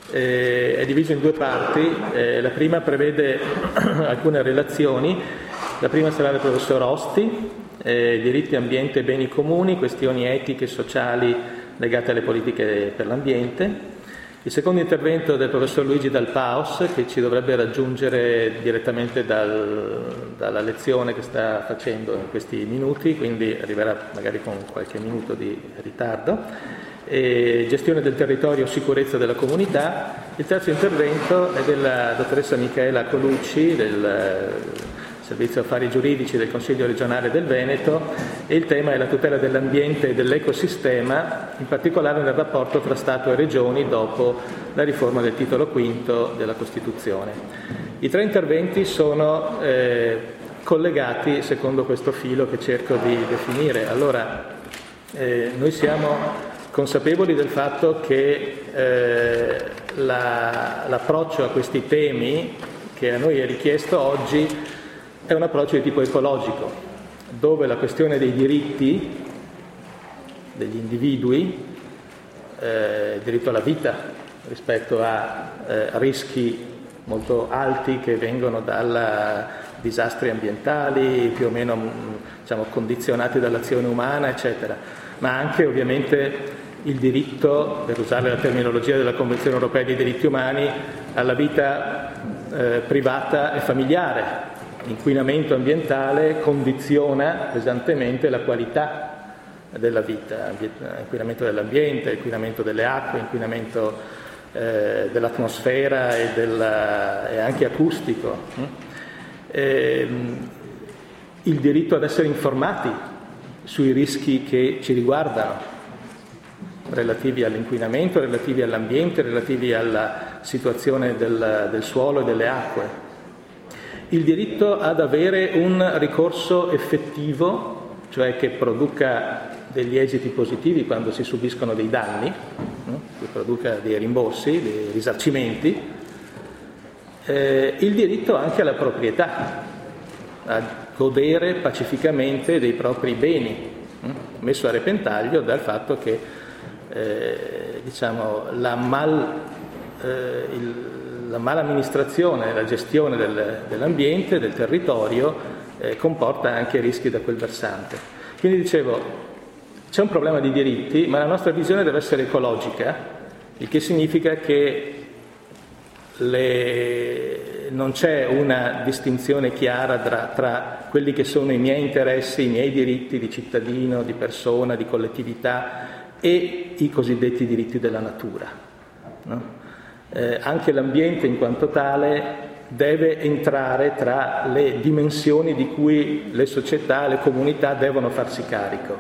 È diviso in due parti. La prima prevede alcune relazioni. La prima sarà del professor Osti, diritti, ambiente e beni comuni, questioni etiche e sociali legate alle politiche per l'ambiente. Il secondo intervento del professor Luigi Dal Paos, che ci dovrebbe raggiungere direttamente dalla lezione che sta facendo in questi minuti, quindi arriverà magari con qualche minuto di ritardo. Gestione del territorio, sicurezza della comunità. Il terzo intervento è della dottoressa Michaela Colucci del Servizio Affari Giuridici del Consiglio regionale del Veneto, e il tema è la tutela dell'ambiente e dell'ecosistema, in particolare nel rapporto tra Stato e Regioni dopo la riforma del titolo V della Costituzione. I tre interventi sono collegati secondo questo filo che cerco di definire. Allora, noi siamo consapevoli del fatto che l'approccio a questi temi che a noi è richiesto oggi è un approccio di tipo ecologico, dove la questione dei diritti degli individui, il diritto alla vita rispetto a rischi molto alti che vengono da disastri ambientali più o meno condizionati dall'azione umana, eccetera, ma anche ovviamente il diritto, per usare la terminologia della Convenzione Europea dei Diritti Umani, alla vita privata e familiare. L'inquinamento ambientale condiziona pesantemente la qualità della vita, inquinamento dell'ambiente, inquinamento delle acque, inquinamento dell'atmosfera e anche acustico. Il diritto ad essere informati sui rischi che ci riguardano, relativi all'inquinamento, relativi all'ambiente, relativi alla situazione del suolo e delle acque. Il diritto ad avere un ricorso effettivo, cioè che produca degli esiti positivi quando si subiscono dei danni, che produca dei rimborsi, dei risarcimenti. Il diritto anche alla proprietà, a godere pacificamente dei propri beni, messo a repentaglio dal fatto che la mala amministrazione e la gestione dell'ambiente, del territorio, comporta anche rischi da quel versante. Quindi dicevo, c'è un problema di diritti, ma la nostra visione deve essere ecologica, il che significa che non c'è una distinzione chiara tra quelli che sono i miei interessi, i miei diritti di cittadino, di persona, di collettività e i cosiddetti diritti della natura, no? Anche l'ambiente in quanto tale deve entrare tra le dimensioni di cui le società, le comunità devono farsi carico.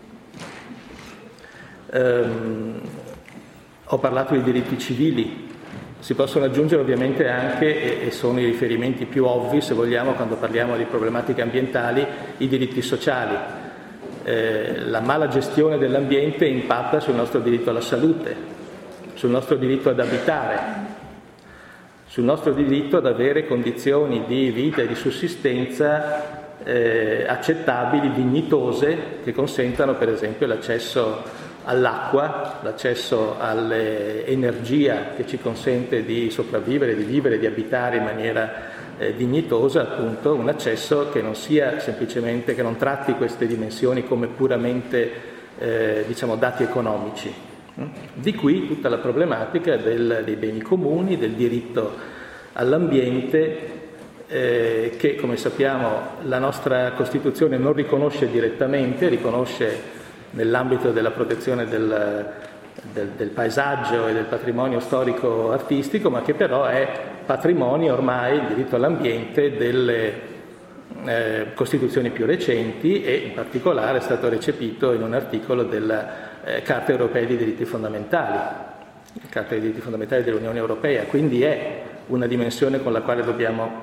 Ho parlato di diritti civili, si possono aggiungere ovviamente anche, e sono i riferimenti più ovvi se vogliamo quando parliamo di problematiche ambientali, i diritti sociali. La mala gestione dell'ambiente impatta sul nostro diritto alla salute, sul nostro diritto ad abitare, sul nostro diritto ad avere condizioni di vita e di sussistenza accettabili, dignitose, che consentano per esempio l'accesso all'acqua, l'accesso all'energia che ci consente di sopravvivere, di vivere, di abitare in maniera dignitosa, appunto un accesso che non sia semplicemente, che non tratti queste dimensioni come puramente dati economici. Di qui tutta la problematica dei beni comuni, del diritto all'ambiente, che come sappiamo la nostra Costituzione non riconosce direttamente, riconosce nell'ambito della protezione del paesaggio e del patrimonio storico-artistico, ma che però è patrimonio ormai, il diritto all'ambiente, delle Costituzioni più recenti, e in particolare è stato recepito in un articolo della Carta Europea dei Diritti Fondamentali, Carta dei Diritti Fondamentali dell'Unione Europea, quindi è una dimensione con la quale dobbiamo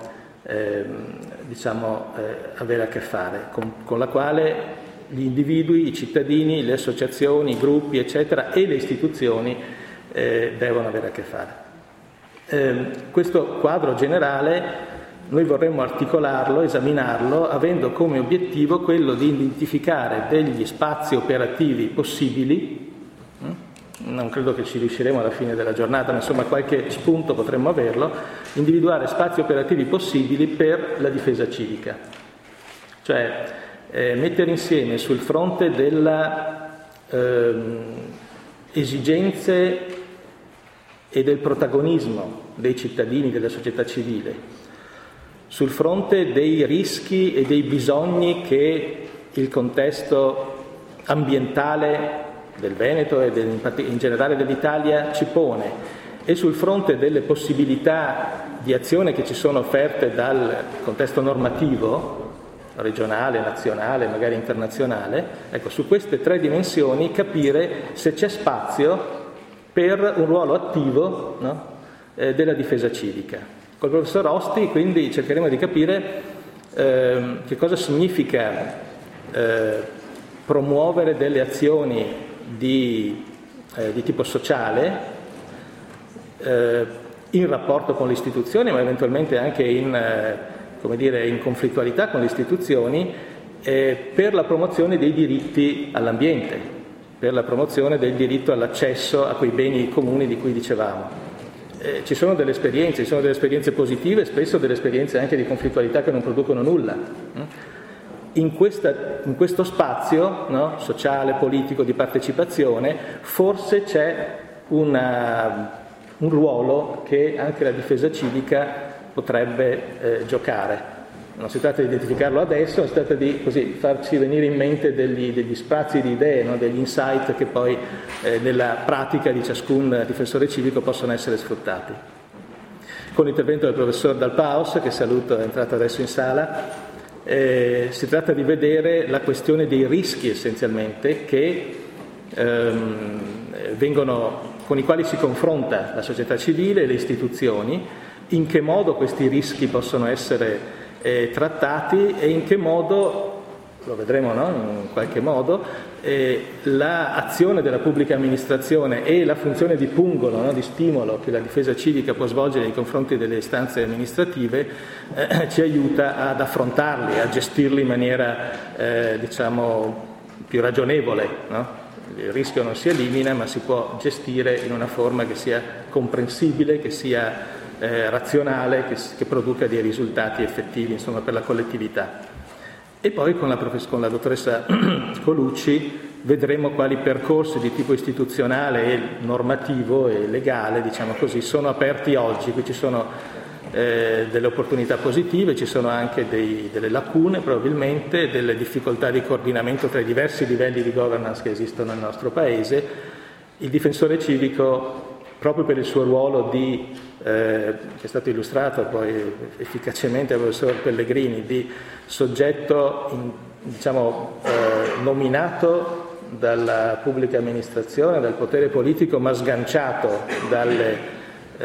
avere a che fare, con la quale gli individui, i cittadini, le associazioni, i gruppi, eccetera, e le istituzioni devono avere a che fare. Questo quadro generale noi vorremmo articolarlo, esaminarlo, avendo come obiettivo quello di identificare degli spazi operativi possibili non credo che ci riusciremo alla fine della giornata, ma insomma qualche spunto potremmo averlo, individuare spazi operativi possibili per la difesa civica. Cioè mettere insieme sul fronte della esigenze e del protagonismo dei cittadini, della società civile, sul fronte dei rischi e dei bisogni che il contesto ambientale del Veneto e in generale dell'Italia ci pone, e sul fronte delle possibilità di azione che ci sono offerte dal contesto normativo, regionale, nazionale, magari internazionale. Ecco, su queste tre dimensioni capire se c'è spazio per un ruolo attivo, no, della difesa civica. Col professor Osti quindi cercheremo di capire che cosa significa promuovere delle azioni di tipo sociale in rapporto con le istituzioni, ma eventualmente anche in conflittualità con le istituzioni, per la promozione dei diritti all'ambiente, per la promozione del diritto all'accesso a quei beni comuni di cui dicevamo. Ci sono delle esperienze positive, spesso delle esperienze anche di conflittualità che non producono nulla. In questo spazio, no, sociale, politico, di partecipazione, forse c'è un ruolo che anche la difesa civica potrebbe giocare. Non si tratta di identificarlo adesso, si tratta di farci venire in mente degli spazi di idee, no, degli insight che poi nella pratica di ciascun difensore civico possono essere sfruttati. Con l'intervento del professor Dal Paus, che saluto, è entrato adesso in sala, si tratta di vedere la questione dei rischi essenzialmente con i quali si confronta la società civile e le istituzioni, in che modo questi rischi possono essere trattati e in che modo, lo vedremo, no? In qualche modo, l'azione della pubblica amministrazione e la funzione di pungolo, no? Di stimolo che la difesa civica può svolgere nei confronti delle istanze amministrative ci aiuta ad affrontarli, a gestirli in maniera più ragionevole, no? Il rischio non si elimina, ma si può gestire in una forma che sia comprensibile, che sia razionale, che produca dei risultati effettivi, insomma, per la collettività. E poi con la dottoressa Colucci vedremo quali percorsi di tipo istituzionale e normativo e legale, diciamo così, sono aperti oggi. Qui ci sono delle opportunità positive, ci sono anche delle lacune probabilmente, delle difficoltà di coordinamento tra i diversi livelli di governance che esistono nel nostro Paese. Il difensore civico, proprio per il suo ruolo che è stato illustrato poi efficacemente dal professor Pellegrini, di soggetto nominato dalla pubblica amministrazione, dal potere politico, ma sganciato dalle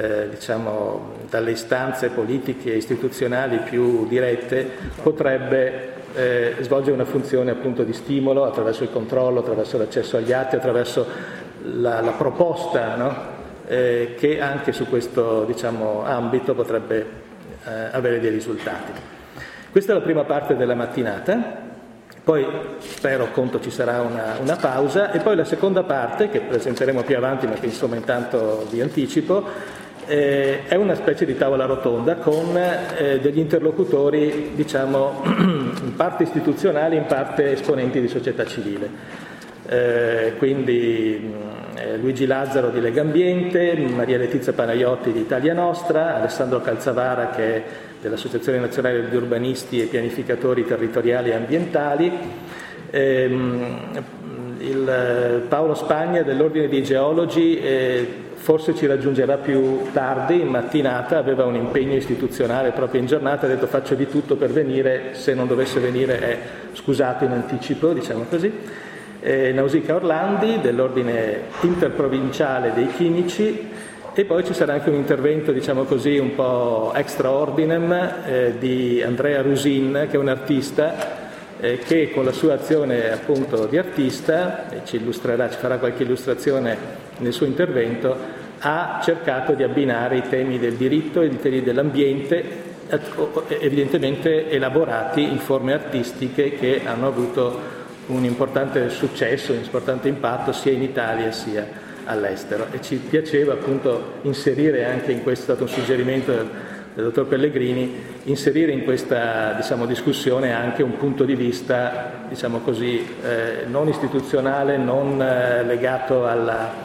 istanze politiche e istituzionali più dirette, potrebbe svolgere una funzione appunto di stimolo attraverso il controllo, attraverso l'accesso agli atti, attraverso la proposta, no? Che anche su questo ambito potrebbe avere dei risultati. Questa è la prima parte della mattinata, poi conto ci sarà una pausa, e poi la seconda parte, che presenteremo più avanti ma che insomma intanto vi anticipo, è una specie di tavola rotonda con degli interlocutori in parte istituzionali, in parte esponenti di società civile. Quindi Luigi Lazzaro di Legambiente, Maria Letizia Panaiotti di Italia Nostra, Alessandro Calzavara che è dell'Associazione Nazionale degli Urbanisti e Pianificatori Territoriali e Ambientali, il Paolo Spagna dell'Ordine dei Geologi, forse ci raggiungerà più tardi in mattinata, aveva un impegno istituzionale proprio in giornata, ha detto faccio di tutto per venire, se non dovesse venire è scusato in anticipo, diciamo così. Nausicaa Orlandi dell'Ordine Interprovinciale dei Chimici, e poi ci sarà anche un intervento, diciamo così, un po' extra ordinem di Andrea Rusin, che è un artista che con la sua azione appunto di artista, ci farà qualche illustrazione nel suo intervento, ha cercato di abbinare i temi del diritto e i temi dell'ambiente, evidentemente elaborati in forme artistiche che hanno avuto un importante successo, un importante impatto sia in Italia sia all'estero, e ci piaceva appunto inserire anche in questo, è stato un suggerimento del dottor Pellegrini, inserire in questa discussione anche un punto di vista non istituzionale, non legato alla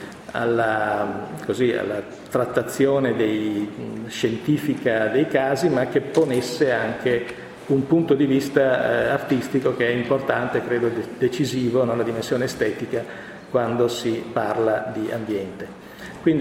trattazione scientifica dei casi, ma che ponesse anche un punto di vista artistico che è importante, credo decisivo, nella dimensione estetica, quando si parla di ambiente.